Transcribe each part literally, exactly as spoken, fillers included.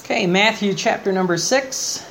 Okay, Matthew chapter number six.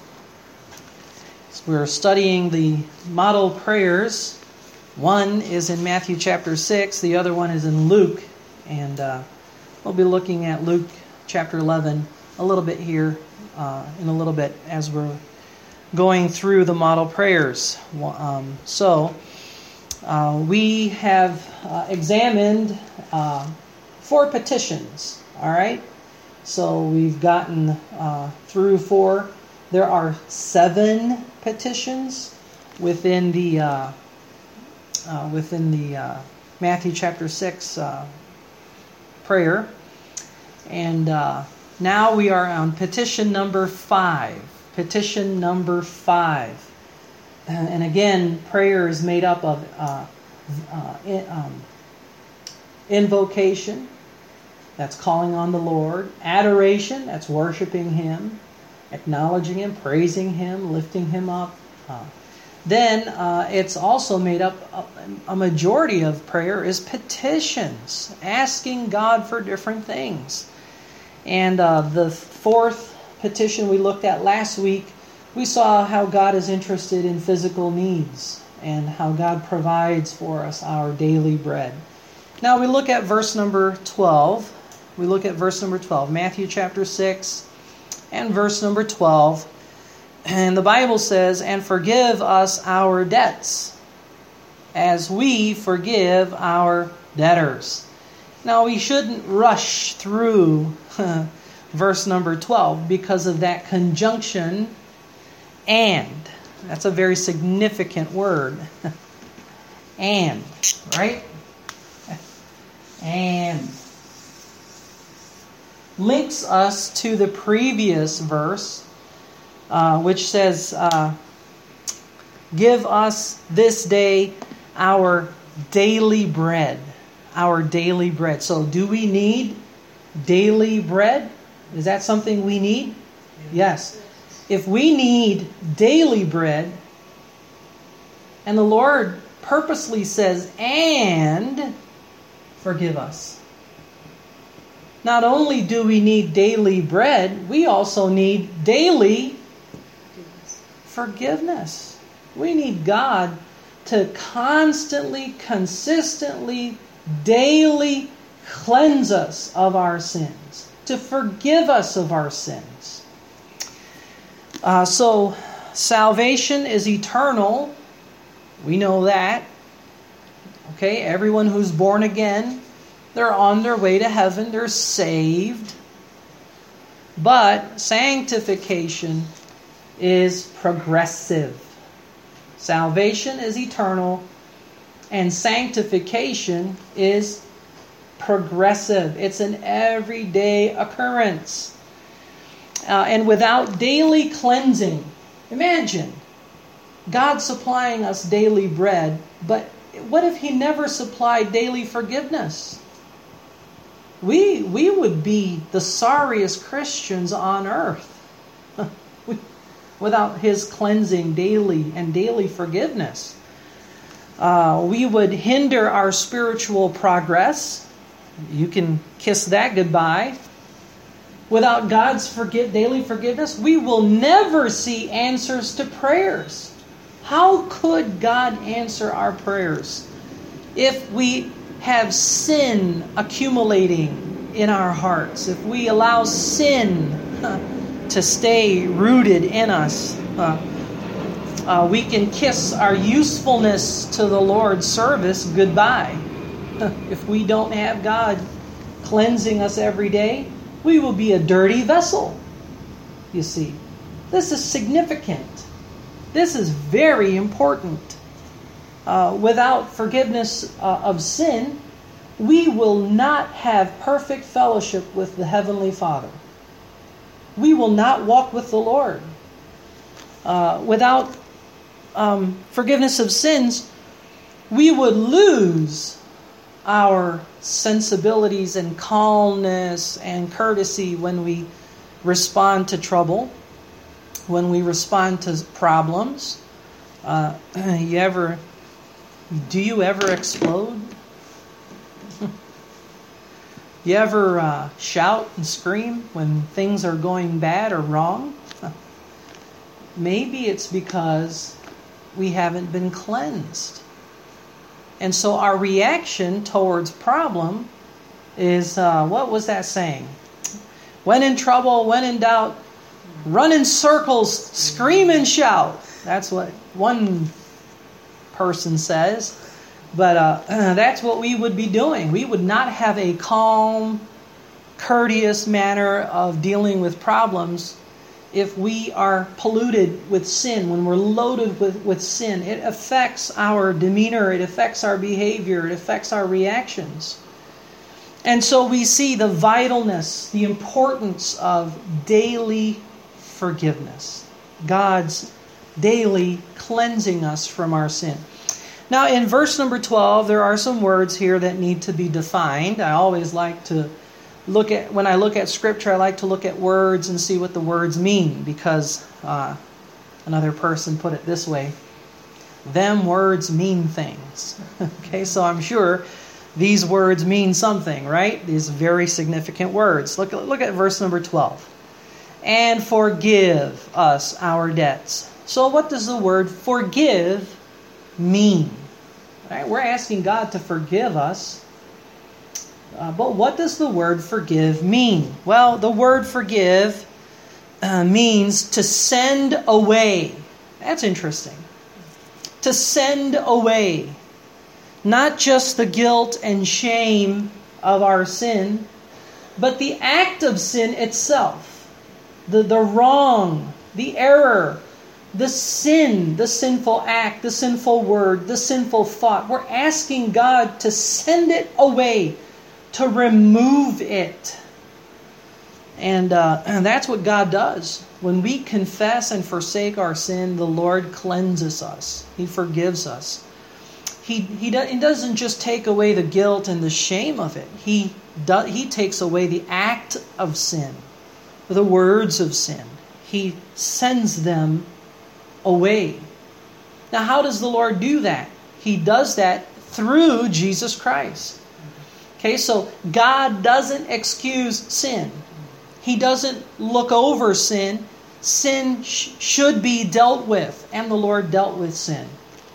So we're studying the model prayers. One is in Matthew chapter six, the other one is in Luke. And uh, we'll be looking at Luke chapter eleven a little bit here uh, in a little bit as we're going through the model prayers. Um, so uh, we have uh, examined uh, four petitions, all right? So we've gotten uh, through four. There are seven petitions within the uh, uh, within the uh, Matthew chapter six uh, prayer, and uh, now we are on petition number five. Petition number five, and, and again, prayer is made up of uh, uh, in, um, invocation. That's calling on the Lord. Adoration, that's worshiping Him, acknowledging Him, praising Him, lifting Him up. Uh, then uh, it's also made up, a majority of prayer is petitions, asking God for different things. And uh, the fourth petition we looked at last week, we saw how God is interested in physical needs and how God provides for us our daily bread. Now we look at verse number twelve. We look at verse number twelve, Matthew chapter six and verse number twelve. And the Bible says, "And forgive us our debts, as we forgive our debtors." Now we shouldn't rush through verse number twelve because of that conjunction, and. That's a very significant word. And, right? And. Links us to the previous verse, uh, which says, uh, "Give us this day our daily bread." Our daily bread. So do we need daily bread? Is that something we need? Yes. If we need daily bread, and the Lord purposely says, "and forgive us." Not only do we need daily bread, we also need daily forgiveness. We need God to constantly, consistently, daily cleanse us of our sins, to forgive us of our sins. Uh, so, salvation is eternal. We know that. Okay, everyone who's born again, they're on their way to heaven. They're saved. But sanctification is progressive. Salvation is eternal, and sanctification is progressive. It's an everyday occurrence. Uh, and without daily cleansing, imagine God supplying us daily bread, but what if He never supplied daily forgiveness? We we would be the sorriest Christians on earth without His cleansing daily and daily forgiveness. Uh, we would hinder our spiritual progress. You can kiss that goodbye. Without God's forgive, daily forgiveness, we will never see answers to prayers. How could God answer our prayers if we have sin accumulating in our hearts, if we allow sin uh, to stay rooted in us? Uh, uh, we can kiss our usefulness to the Lord's service goodbye. If we don't have God cleansing us every day, we will be a dirty vessel. You see, this is significant. This is very important. Uh, without forgiveness uh, of sin, we will not have perfect fellowship with the Heavenly Father. We will not walk with the Lord. Uh, without um, forgiveness of sins, we would lose our sensibilities and calmness and courtesy when we respond to trouble, when we respond to problems. Uh, you ever, do you ever explode? You ever uh, shout and scream when things are going bad or wrong? Maybe it's because we haven't been cleansed. And so our reaction towards problem is, uh, what was that saying? When in trouble, when in doubt, run in circles, scream and shout. That's what one person says. But uh, that's what we would be doing. We would not have a calm, courteous manner of dealing with problems if we are polluted with sin, when we're loaded with, with sin. It affects our demeanor, it affects our behavior, it affects our reactions. And so we see the vitalness, the importance of daily forgiveness. God's daily cleansing us from our sin. Now in verse number twelve, there are some words here that need to be defined. I always like to look at, when I look at Scripture, I like to look at words and see what the words mean, because uh, another person put it this way: them words mean things. Okay, so I'm sure these words mean something, right? These very significant words. Look, look at verse number twelve. And forgive us our debts. So what does the word forgive mean? Right? We're asking God to forgive us. Uh, but what does the word forgive mean? Well, the word forgive uh, means to send away. That's interesting. To send away. Not just the guilt and shame of our sin, but the act of sin itself. The, the wrong, the error, the sin, the sinful act, the sinful word, the sinful thought. We're asking God to send it away, to remove it. And, uh, and that's what God does. When we confess and forsake our sin, the Lord cleanses us. He forgives us. He, he, do, he doesn't just take away the guilt and the shame of it. He, do, he takes away the act of sin, the words of sin. He sends them away. Now, how does the Lord do that? He does that through Jesus Christ. Okay, so God doesn't excuse sin. He doesn't look over sin. Sin sh- should be dealt with, and the Lord dealt with sin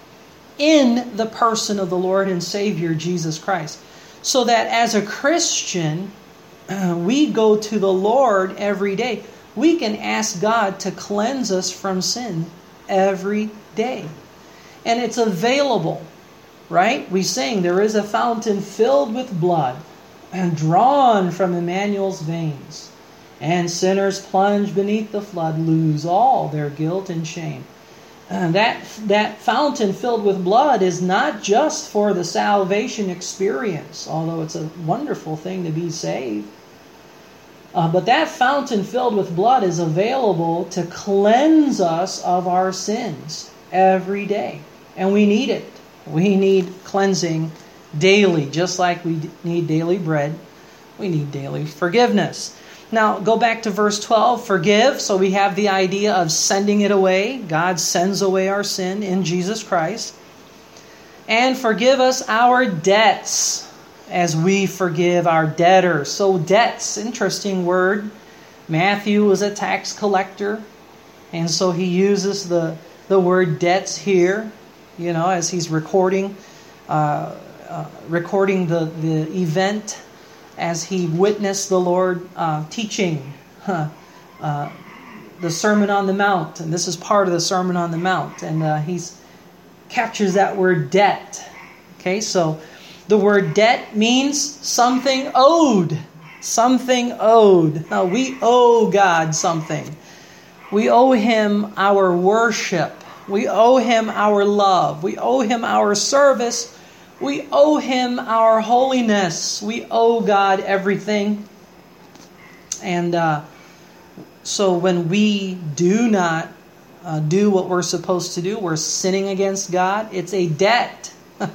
in the person of the Lord and Savior Jesus Christ. So that as a Christian, uh, we go to the Lord every day. We can ask God to cleanse us from sin every day. And it's available, right? We sing, there is a fountain filled with blood and drawn from Emmanuel's veins. And sinners plunge beneath the flood lose all their guilt and shame. Uh, that, that fountain filled with blood is not just for the salvation experience, although it's a wonderful thing to be saved. Uh, but that fountain filled with blood is available to cleanse us of our sins every day. And we need it. We need cleansing daily, just like we need daily bread. We need daily forgiveness. Now, go back to verse twelve, forgive. So we have the idea of sending it away. God sends away our sin in Jesus Christ. And forgive us our debts as we forgive our debtors. So debts, interesting word. Matthew was a tax collector, and so he uses the, the word debts here, you know, as he's recording uh, uh, recording the, the event as he witnessed the Lord uh, teaching huh, uh, the Sermon on the Mount. And this is part of the Sermon on the Mount. And uh, he captures that word debt. Okay, so the word debt means something owed. Something owed. Now, we owe God something. We owe Him our worship. We owe Him our love. We owe Him our service. We owe Him our holiness. We owe God everything. And uh, so when we do not uh, do what we're supposed to do, we're sinning against God. It's a debt.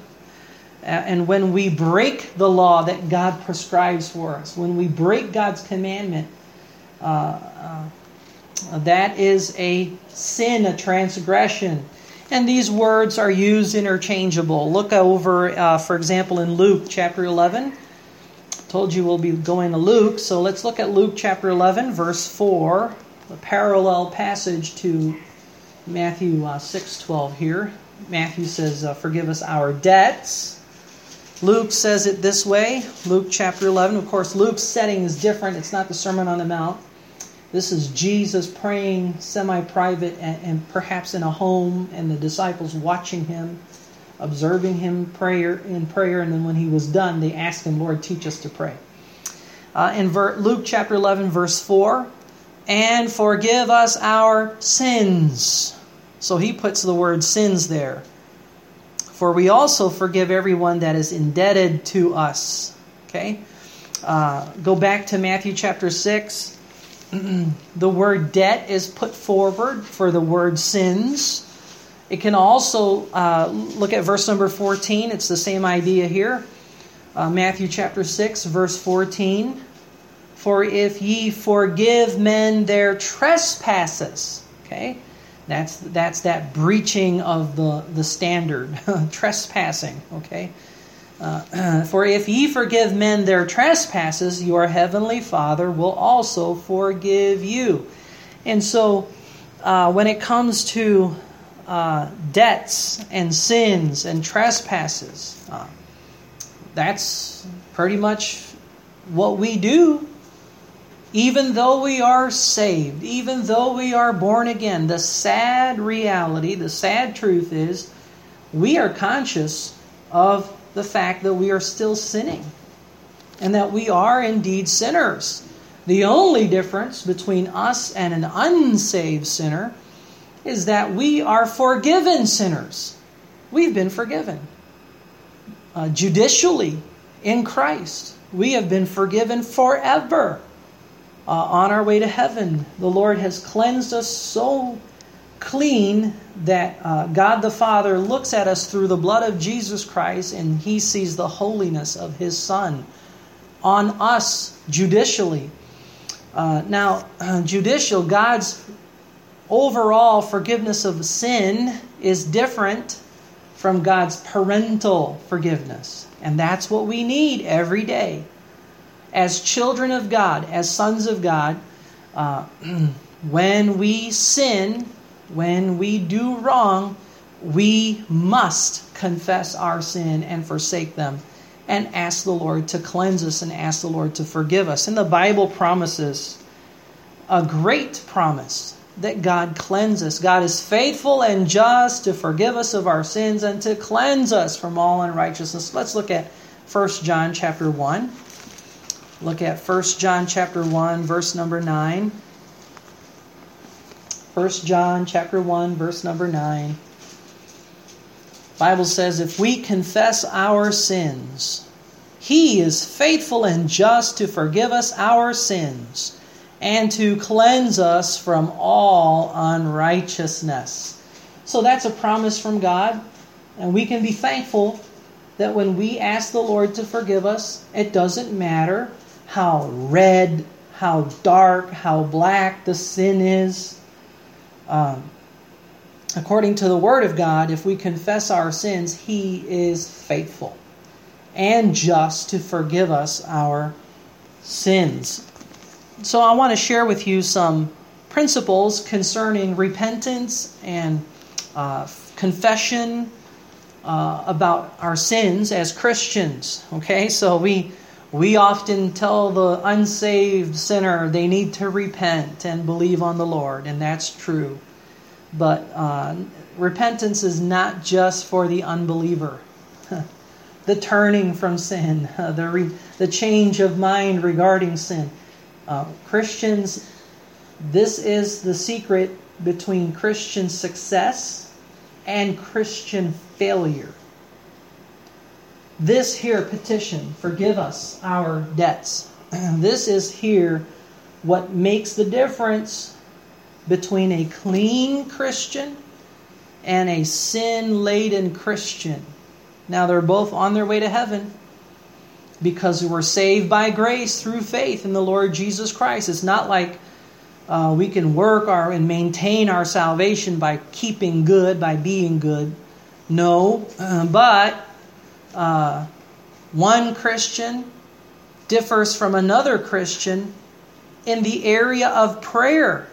And when we break the law that God prescribes for us, when we break God's commandment, uh, uh, that is a sin, a transgression. And these words are used interchangeable. Look over, uh, for example, in Luke chapter eleven, told you we'll be going to Luke, so let's look at Luke chapter eleven, verse four, a parallel passage to Matthew uh, six twelve here. Matthew says, uh, forgive us our debts. Luke says it this way, Luke chapter eleven. Of course, Luke's setting is different. It's not the Sermon on the Mount. This is Jesus praying semi-private and, and perhaps in a home, and the disciples watching him, observing him prayer in prayer, and then when he was done, they asked him, Lord, teach us to pray. Uh, in ver- Luke chapter eleven, verse four, and forgive us our sins. So he puts the word sins there. For we also forgive everyone that is indebted to us. Okay? Uh, go back to Matthew chapter six. The word debt is put forward for the word sins. It can also, uh, look at verse number fourteen. It's the same idea here. Uh, Matthew chapter six, verse fourteen. For if ye forgive men their trespasses. Okay? That's that's that breaching of the, the standard. Trespassing. Okay? Uh, For if ye forgive men their trespasses, your heavenly Father will also forgive you. And so, uh, when it comes to uh, debts and sins and trespasses, uh, that's pretty much what we do. Even though we are saved, even though we are born again, the sad reality, the sad truth is, we are conscious of the fact that we are still sinning and that we are indeed sinners. The only difference between us and an unsaved sinner is that we are forgiven sinners. We've been forgiven. Uh, judicially, in Christ, we have been forgiven forever. Uh, on our way to heaven, the Lord has cleansed us so clean that uh, God the Father looks at us through the blood of Jesus Christ and He sees the holiness of His Son on us judicially. Uh, now, uh, judicial, God's overall forgiveness of sin is different from God's parental forgiveness. And that's what we need every day. As children of God, as sons of God, uh, when we sin, when we do wrong, we must confess our sin and forsake them and ask the Lord to cleanse us and ask the Lord to forgive us. And the Bible promises a great promise that God cleanses. God is faithful and just to forgive us of our sins and to cleanse us from all unrighteousness. Let's look at First John chapter one. Look at First John chapter one, verse number nine. First John chapter one, verse number nine. The Bible says, if we confess our sins, He is faithful and just to forgive us our sins and to cleanse us from all unrighteousness. So that's a promise from God, and we can be thankful that when we ask the Lord to forgive us, it doesn't matter how red, how dark, how black the sin is. Um, according to the Word of God, if we confess our sins, He is faithful and just to forgive us our sins. So I want to share with you some principles concerning repentance and uh, confession uh, about our sins as Christians. Okay, so we we often tell the unsaved sinner they need to repent and believe on the Lord, and that's true. But uh, repentance is not just for the unbeliever. The turning from sin, uh, the re- the change of mind regarding sin. Uh, Christians, this is the secret between Christian success and Christian failure. This here petition, forgive us our debts. This is here what makes the difference between a clean Christian and a sin-laden Christian. Now they're both on their way to heaven because we're saved by grace through faith in the Lord Jesus Christ. It's not like uh, we can work our and maintain our salvation by keeping good, by being good. No, uh, but uh, one Christian differs from another Christian in the area of prayer.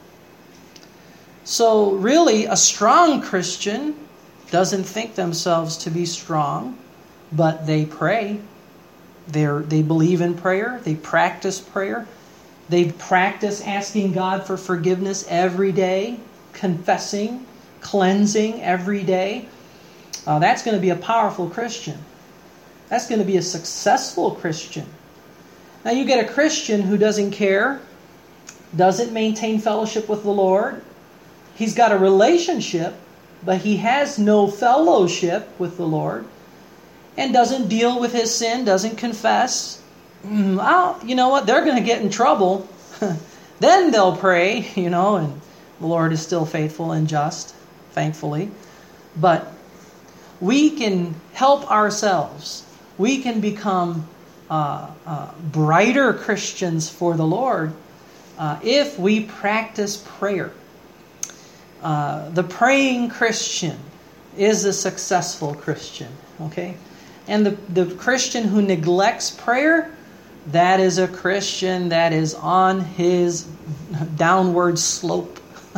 So really, a strong Christian doesn't think themselves to be strong, but they pray. They're, they believe in prayer. They practice prayer. They practice asking God for forgiveness every day, confessing, cleansing every day. Uh, that's going to be a powerful Christian. That's going to be a successful Christian. Now you get a Christian who doesn't care, doesn't maintain fellowship with the Lord. He's got a relationship, but he has no fellowship with the Lord, and doesn't deal with his sin, doesn't confess. Well, you know what? They're going to get in trouble. Then they'll pray, you know, and the Lord is still faithful and just, thankfully. But we can help ourselves. We can become uh, uh, brighter Christians for the Lord uh, if we practice prayer. Uh, the praying Christian is a successful Christian, okay? And the, the Christian who neglects prayer, that is a Christian that is on his downward slope.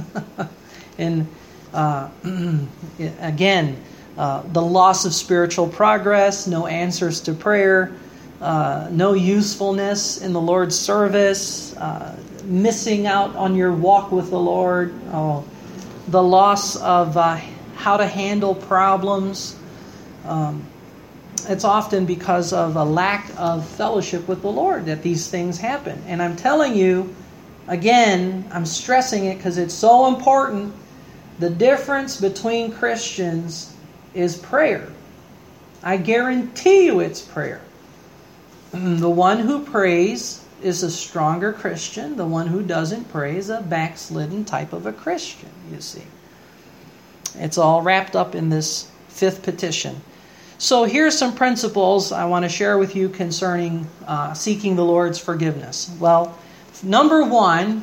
And uh, again, uh, the loss of spiritual progress, no answers to prayer, uh, no usefulness in the Lord's service, uh, missing out on your walk with the Lord, oh, the loss of uh, how to handle problems. Um, it's often because of a lack of fellowship with the Lord that these things happen. And I'm telling you, again, I'm stressing it because it's so important. The difference between Christians is prayer. I guarantee you it's prayer. The one who prays is a stronger Christian. The one who doesn't pray is a backslidden type of a Christian, you see. It's all wrapped up in this fifth petition. So here's some principles I want to share with you concerning uh, seeking the Lord's forgiveness. Well, number one,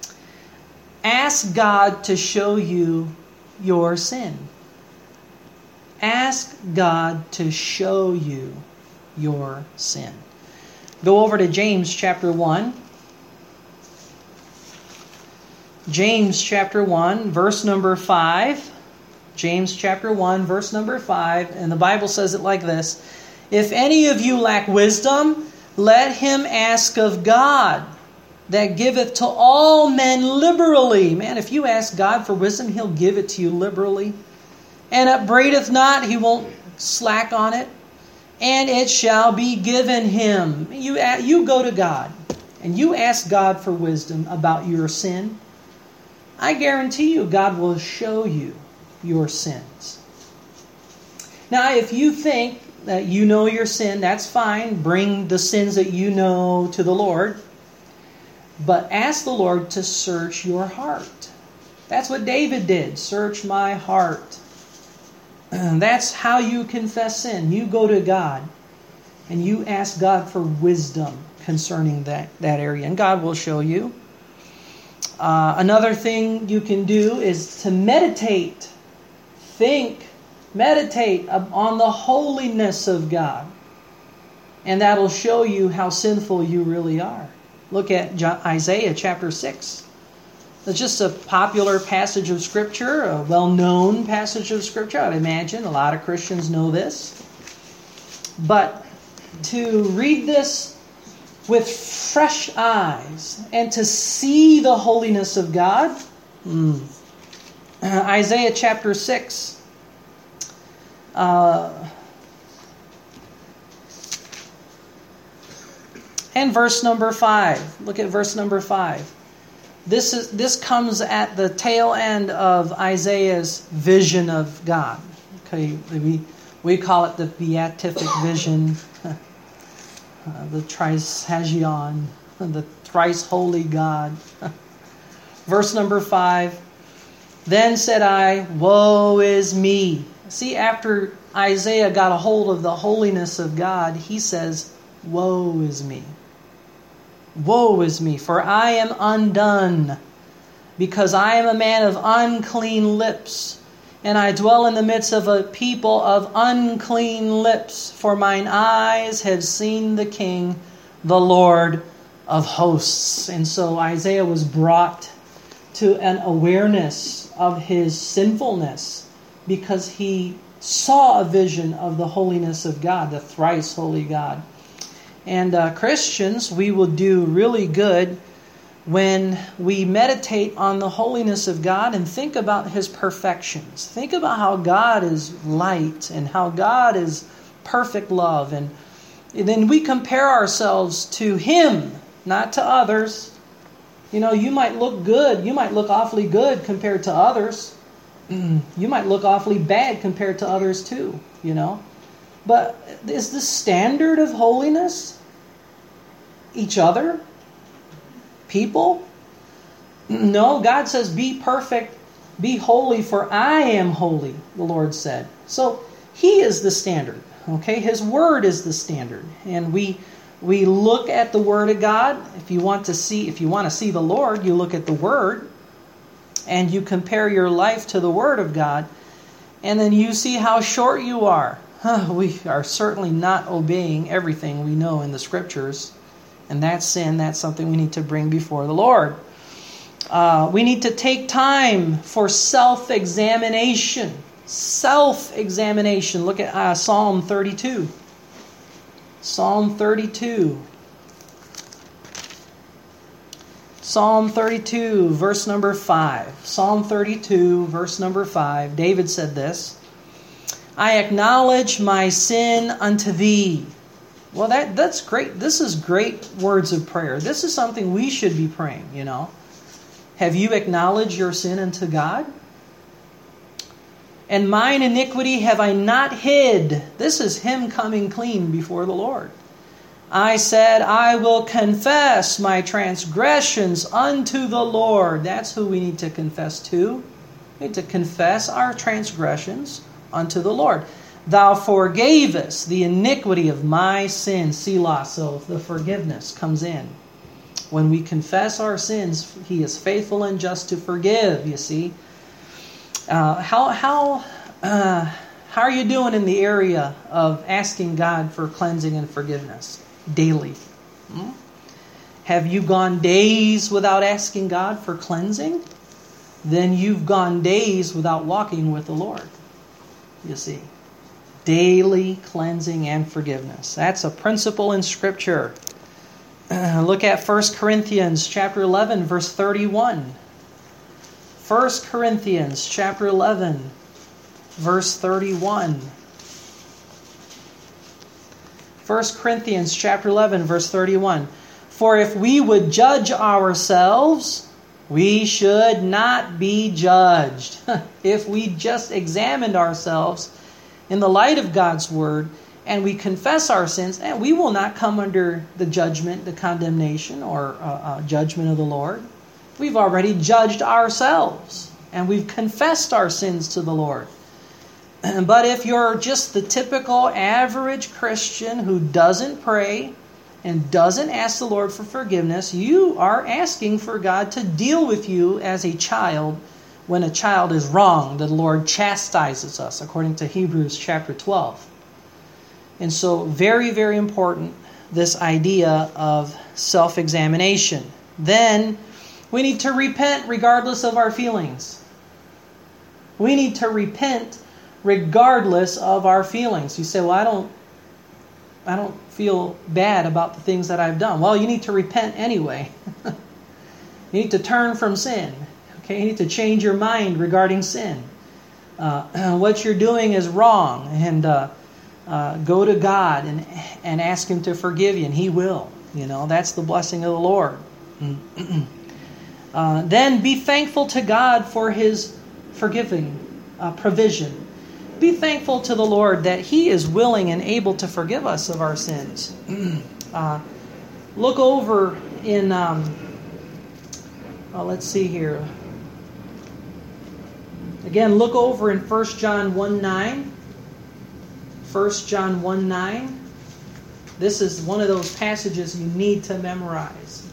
ask God to show you your sin. Ask God to show you your sin. Go over to James chapter one. James chapter one, verse number five. James chapter one, verse number five. And the Bible says it like this. If any of you lack wisdom, let him ask of God, that giveth to all men liberally. Man, if you ask God for wisdom, He'll give it to you liberally. And upbraideth not, He won't slack on it. And it shall be given him. You, you go to God and you ask God for wisdom about your sin. I guarantee you God will show you your sins. Now, if you think that you know your sin, that's fine. Bring the sins that you know to the Lord. But ask the Lord to search your heart. That's what David did. Search my heart. That's how you confess sin. You go to God and you ask God for wisdom concerning that, that area. And God will show you. Uh, another thing you can do is to meditate. Think, meditate on the holiness of God. And that'll show you how sinful you really are. Look at Isaiah chapter six. It's just a popular passage of Scripture, a well-known passage of Scripture. I'd imagine a lot of Christians know this. But to read this with fresh eyes and to see the holiness of God, mm, Isaiah chapter six, uh, and verse number five. Look at verse number five. This is this comes at the tail end of Isaiah's vision of God. Okay, we we call it the beatific vision, uh, the trisagion, the thrice holy God. Verse number five. Then said I, woe is me. See, after Isaiah got a hold of the holiness of God, he says, woe is me. Woe is me, for I am undone, because I am a man of unclean lips, and I dwell in the midst of a people of unclean lips. For mine eyes have seen the King, the Lord of hosts. And so Isaiah was brought to an awareness of his sinfulness because he saw a vision of the holiness of God, the thrice holy God. And uh, Christians, we will do really good when we meditate on the holiness of God and think about His perfections. Think about how God is light and how God is perfect love. And then we compare ourselves to Him, not to others. You know, you might look good. You might look awfully good compared to others. You might look awfully bad compared to others too, you know. But is the standard of holiness each other? People? No, God says, be perfect, be holy, for I am holy, the Lord said. So He is the standard, okay? His Word is the standard. And we we look at the Word of God. If you want to see, if you want to see the Lord, you look at the Word, and you compare your life to the Word of God, and then you see how short you are. Huh, we are certainly not obeying everything we know in the Scriptures. And that's sin. That's something we need to bring before the Lord. Uh, we need to take time for self-examination. Self-examination. Look at uh, Psalm thirty-two. Psalm thirty-two. Psalm thirty-two, verse number five. Psalm thirty-two, verse number five. David said this, I acknowledge my sin unto Thee. Well, that that's great. This is great words of prayer. This is something we should be praying, you know. Have you acknowledged your sin unto God? And mine iniquity have I not hid. This is him coming clean before the Lord. I said, I will confess my transgressions unto the Lord. That's who we need to confess to. We need to confess our transgressions unto the Lord. Thou forgavest the iniquity of my sin, Selah. So the forgiveness comes in. When we confess our sins, He is faithful and just to forgive, you see. Uh, how how uh, how are you doing in the area of asking God for cleansing and forgiveness daily? Hmm? Have you gone days without asking God for cleansing? Then you've gone days without walking with the Lord, you see. Daily cleansing and forgiveness. That's a principle in Scripture. Uh, look at First Corinthians chapter eleven, verse thirty-one. First Corinthians chapter eleven, verse thirty-one. First Corinthians chapter eleven, verse thirty-one. For if we would judge ourselves, we should not be judged. If we just examined ourselves in the light of God's Word, and we confess our sins, and we will not come under the judgment, the condemnation, or uh, uh, judgment of the Lord. We've already judged ourselves, and we've confessed our sins to the Lord. But if you're just the typical average Christian who doesn't pray and doesn't ask the Lord for forgiveness, you are asking for God to deal with you as a child. When a child is wrong, the Lord chastises us, according to Hebrews chapter twelve. And so, very, very important, this idea of self-examination. Then, we need to repent regardless of our feelings. We need to repent regardless of our feelings. You say, well, I don't, I don't feel bad about the things that I've done. Well, you need to repent anyway. You need to turn from sin. Okay, you need to change your mind regarding sin. Uh, what you're doing is wrong, and uh, uh, go to God and and ask Him to forgive you, and He will. You know, that's the blessing of the Lord. uh, then be thankful to God for His forgiving uh, provision. Be thankful to the Lord that He is willing and able to forgive us of our sins. uh, look over in, um, uh, let's see here. Again, look over in First John one nine. First John one nine. This is one of those passages you need to memorize.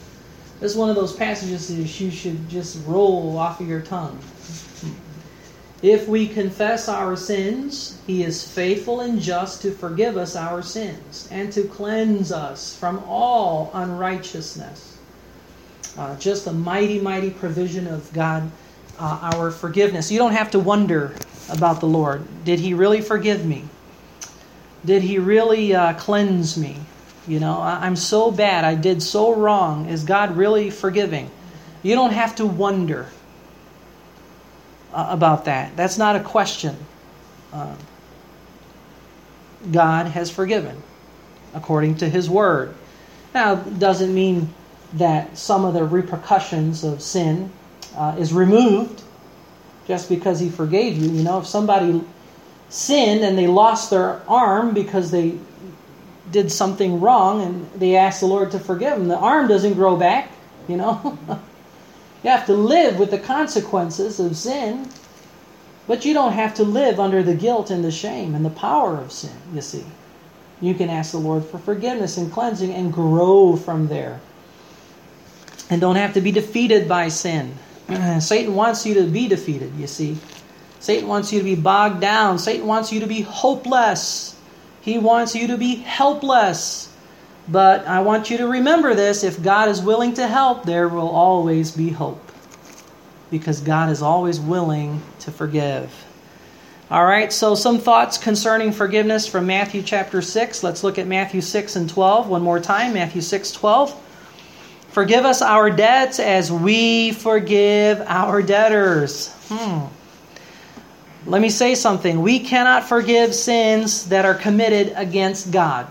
This is one of those passages that you should just roll off of your tongue. If we confess our sins, He is faithful and just to forgive us our sins and to cleanse us from all unrighteousness. Uh, just a mighty, mighty provision of God, uh, our forgiveness. You don't have to wonder about the Lord. Did He really forgive me? Did He really uh, cleanse me? You know, I'm so bad. I did so wrong. Is God really forgiving? You don't have to wonder about that. That's not a question. Uh, God has forgiven according to His Word. Now, it doesn't mean that some of the repercussions of sin uh, is removed just because He forgave you. You know, if somebody sinned and they lost their arm because they did something wrong and they asked the Lord to forgive them, the arm doesn't grow back, you know. You have to live with the consequences of sin, but you don't have to live under the guilt and the shame and the power of sin, you see. You can ask the Lord for forgiveness and cleansing and grow from there. And don't have to be defeated by sin. Satan wants you to be defeated, you see. Satan wants you to be bogged down. Satan wants you to be hopeless. He wants you to be helpless. But I want you to remember this. If God is willing to help, there will always be hope. Because God is always willing to forgive. All right, so some thoughts concerning forgiveness from Matthew chapter six. Let's look at Matthew six and twelve one more time. Matthew six twelve. Forgive us our debts as we forgive our debtors. Hmm. Let me say something. We cannot forgive sins that are committed against God.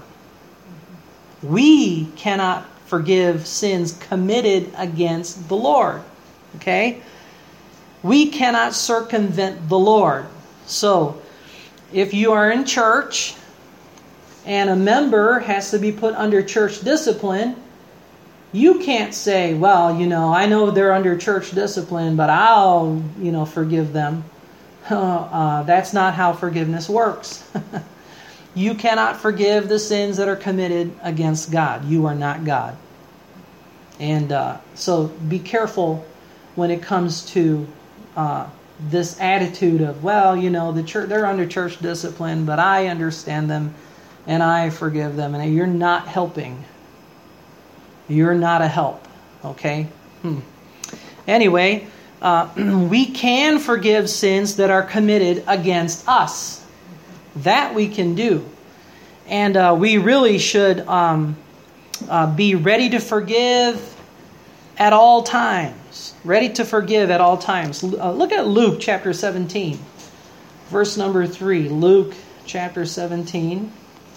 We cannot forgive sins committed against the Lord. Okay? We cannot circumvent the Lord. So, if you are in church and a member has to be put under church discipline, you can't say, well, you know, I know they're under church discipline, but I'll, you know, forgive them. Uh, that's not how forgiveness works. You cannot forgive the sins that are committed against God. You are not God. And uh, so be careful when it comes to uh, this attitude of, well, you know, the church, they're under church discipline, but I understand them and I forgive them. And you're not helping. You're not a help. Okay? Hmm. Anyway, uh, we can forgive sins that are committed against us. That we can do. And uh, we really should um, uh, be ready to forgive at all times. Ready to forgive at all times. Uh, look at Luke chapter seventeen. Verse number three. Luke chapter seventeen.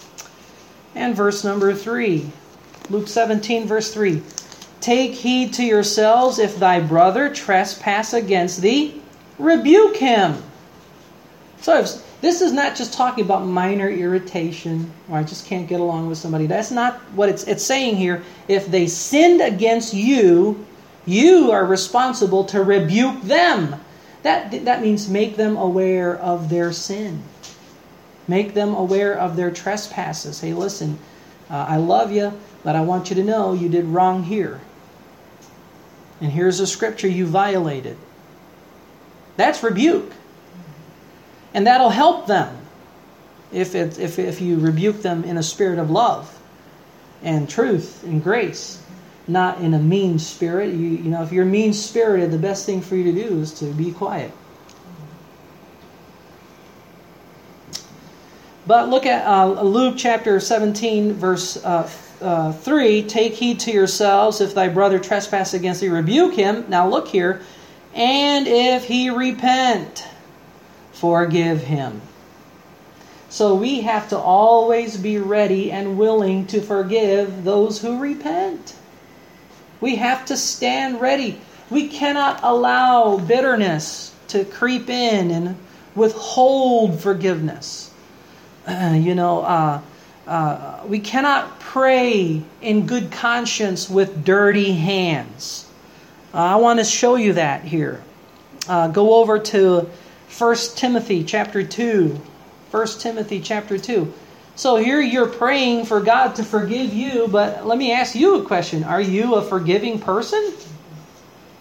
And verse number three. Luke seventeen verse three. Take heed to yourselves, if thy brother trespass against thee, rebuke him. So if, this is not just talking about minor irritation, or I just can't get along with somebody. That's not what it's it's saying here. If they sinned against you, you are responsible to rebuke them. That, that means make them aware of their sin. Make them aware of their trespasses. Hey, listen, uh, I love you, but I want you to know you did wrong here. And here's a scripture you violated. That's rebuke. And that'll help them if, it, if, if you rebuke them in a spirit of love and truth and grace, not in a mean spirit. You, you know, if you're mean-spirited, the best thing for you to do is to be quiet. But look at uh, Luke chapter seventeen, verse uh, uh, three. Take heed to yourselves, if thy brother trespass against thee, rebuke him. Now look here. And if he repent, forgive him. So we have to always be ready and willing to forgive those who repent. We have to stand ready. We cannot allow bitterness to creep in and withhold forgiveness. Uh, you know, uh, uh, we cannot pray in good conscience with dirty hands. Uh, I want to show you that here. Uh, go over to First Timothy chapter two. First Timothy chapter two. So here you're praying for God to forgive you, but let me ask you a question. Are you a forgiving person?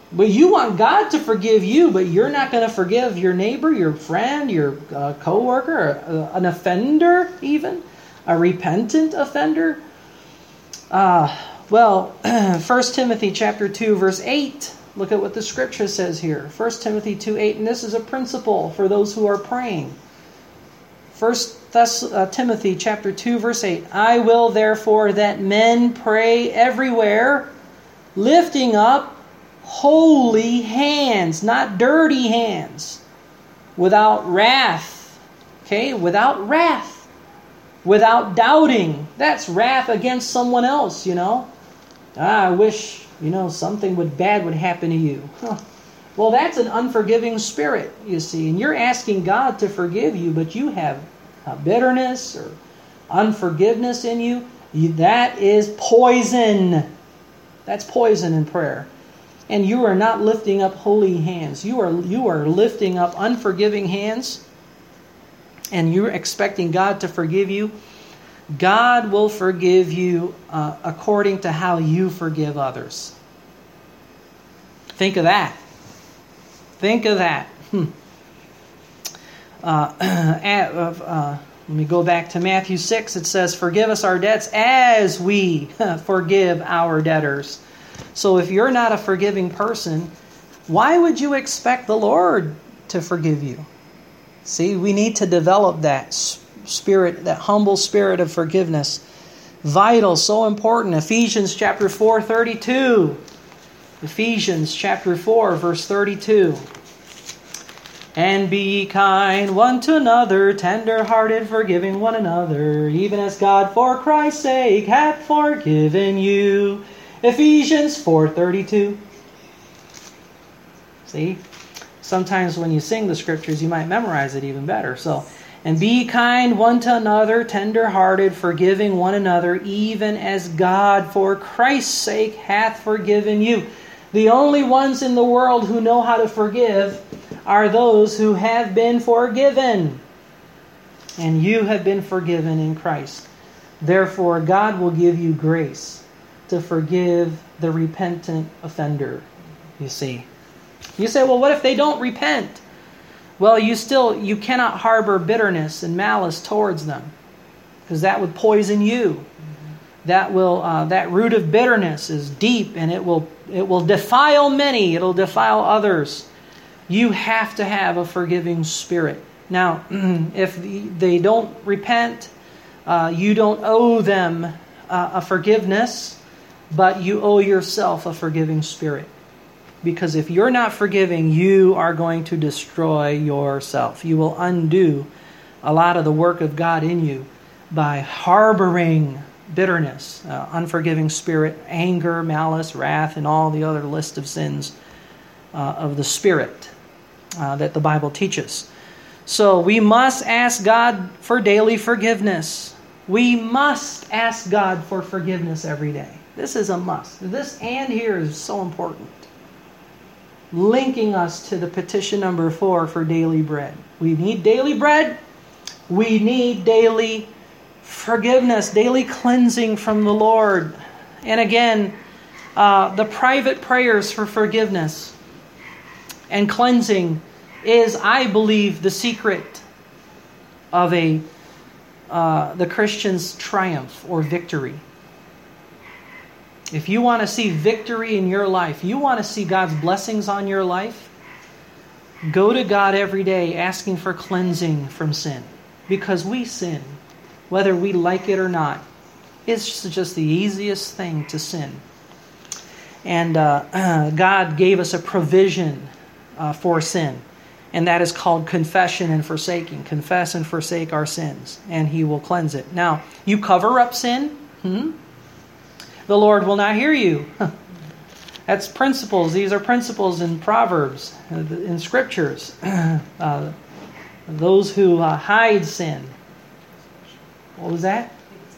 But you want God to forgive you, but you're not going to forgive your neighbor, your friend, your uh, coworker, uh, an offender even, a repentant offender. Uh, well, First Timothy chapter two, verse eight. Look at what the scripture says here. First Timothy two, eight, and this is a principle for those who are praying. First Timothy chapter two, verse eight. I will therefore that men pray everywhere, lifting up holy hands, not dirty hands, without wrath. Okay, without wrath, without doubting. That's wrath against someone else, you know. Ah, I wish, you know, something would bad would happen to you. Huh. Well, that's an unforgiving spirit, you see. And you're asking God to forgive you, but you have uh, bitterness or unforgiveness in you. you. That is poison. That's poison in prayer. And you are not lifting up holy hands. You are you are lifting up unforgiving hands, and you're expecting God to forgive you. God will forgive you uh, according to how you forgive others. Think of that. Think of that. Hmm. Uh, uh, let me go back to Matthew six. It says, forgive us our debts as we forgive our debtors. So if you're not a forgiving person, why would you expect the Lord to forgive you? See, we need to develop that spirit, that humble spirit of forgiveness. Vital, so important. Ephesians chapter four, thirty-two. Ephesians chapter four, verse thirty-two. And be ye kind one to another, tender-hearted, forgiving one another, even as God for Christ's sake hath forgiven you. Ephesians four thirty-two. See? Sometimes when you sing the scriptures, you might memorize it even better. So, and be kind one to another, tender-hearted, forgiving one another, even as God for Christ's sake hath forgiven you. The only ones in the world who know how to forgive are those who have been forgiven. And you have been forgiven in Christ. Therefore, God will give you grace to forgive the repentant offender, you see. You say, well, what if they don't repent? Well, you still, you cannot harbor bitterness and malice towards them, because that would poison you. Mm-hmm. That will, uh, that root of bitterness is deep, and it will, it will defile many. It'll defile others. You have to have a forgiving spirit. Now, if they don't repent, uh, you don't owe them uh, a forgiveness, but you owe yourself a forgiving spirit. Because if you're not forgiving, you are going to destroy yourself. You will undo a lot of the work of God in you by harboring bitterness, uh, unforgiving spirit, anger, malice, wrath, and all the other list of sins uh, of the spirit uh, that the Bible teaches. So we must ask God for daily forgiveness. We must ask God for forgiveness every day. This is a must. This and here is so important. Linking us to the petition number four for daily bread. We need daily bread. We need daily forgiveness, daily cleansing from the Lord. And again, uh, the private prayers for forgiveness and cleansing is, I believe, the secret of a uh, the Christian's triumph or victory. If you want to see victory in your life, you want to see God's blessings on your life, go to God every day asking for cleansing from sin. Because we sin, whether we like it or not. It's just the easiest thing to sin. And uh, uh, God gave us a provision uh, for sin. And that is called confession and forsaking. Confess and forsake our sins, and He will cleanse it. Now, you cover up sin, hmm? the Lord will not hear you. That's principles. These are principles in Proverbs, in Scriptures. Uh, those who uh, hide sin. What was that?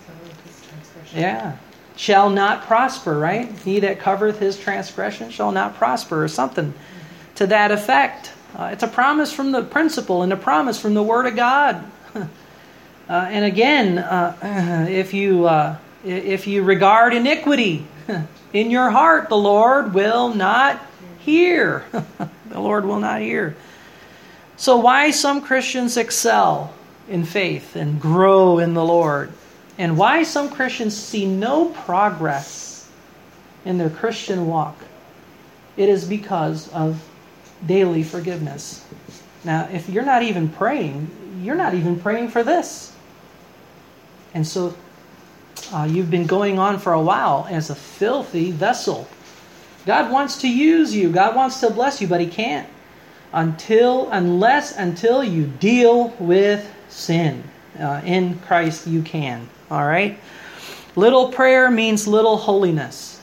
Yeah. Shall not prosper, right? He that covereth his transgression shall not prosper, or something to that effect. Uh, it's a promise from the principle and a promise from the Word of God. uh, and again, uh, if you... Uh, If you regard iniquity, in your heart, the Lord will not hear. The Lord will not hear. So why some Christians excel in faith and grow in the Lord, and why some Christians see no progress in their Christian walk, it is because of daily forgiveness. Now, if you're not even praying, you're not even praying for this. And so uh, you've been going on for a while as a filthy vessel. God wants to use you. God wants to bless you, but He can't until, unless, until you deal with sin. Uh, in Christ you can. All right? Little prayer means little holiness.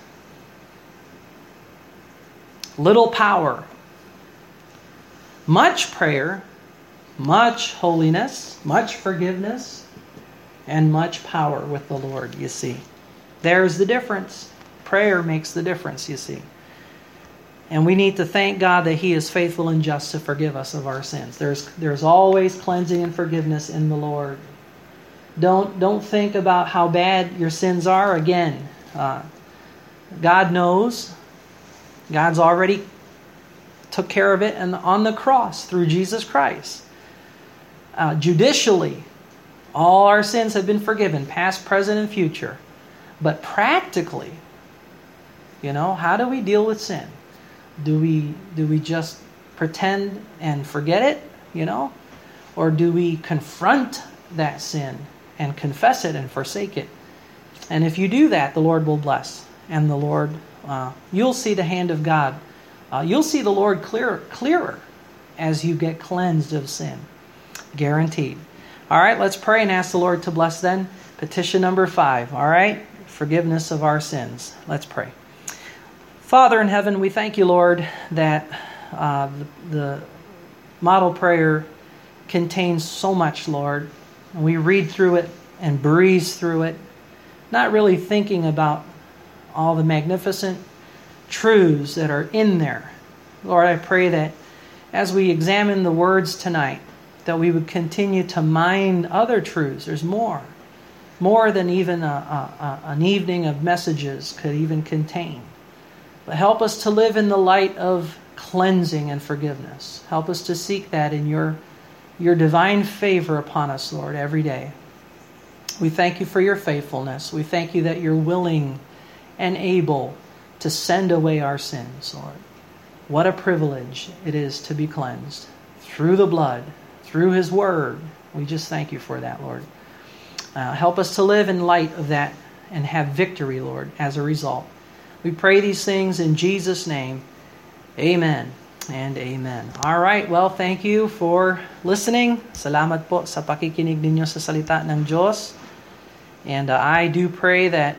Little power. Much prayer, much holiness, much forgiveness, and much power with the Lord, you see. There's the difference. Prayer makes the difference, you see. And we need to thank God that He is faithful and just to forgive us of our sins. There's there's always cleansing and forgiveness in the Lord. Don't don't think about how bad your sins are. Again, uh, God knows. God's already took care of it and on the cross through Jesus Christ. Uh, judicially, all our sins have been forgiven, past, present, and future. But practically, you know, how do we deal with sin? Do we do we just pretend and forget it, you know? Or do we confront that sin and confess it and forsake it? And if you do that, the Lord will bless. And the Lord, uh, you'll see the hand of God. Uh, you'll see the Lord clearer, clearer as you get cleansed of sin. Guaranteed. All right, let's pray and ask the Lord to bless then. Petition number five, all right? Forgiveness of our sins. Let's pray. Father in heaven, we thank you, Lord, that uh, the, the model prayer contains so much, Lord. And we read through it and breeze through it, not really thinking about all the magnificent truths that are in there. Lord, I pray that as we examine the words tonight, that we would continue to mine other truths. There's more. More than even a, a, a, an evening of messages could even contain. But help us to live in the light of cleansing and forgiveness. Help us to seek that in your, your divine favor upon us, Lord, every day. We thank you for your faithfulness. We thank you that you're willing and able to send away our sins, Lord. What a privilege it is to be cleansed through the blood, through His Word. We just thank you for that, Lord. Uh, help us to live in light of that and have victory, Lord, as a result. We pray these things in Jesus' name. Amen and amen. All right, well, thank you for listening. Salamat po sa pakikinig ninyo sa salita ng Diyos. And uh, I do pray that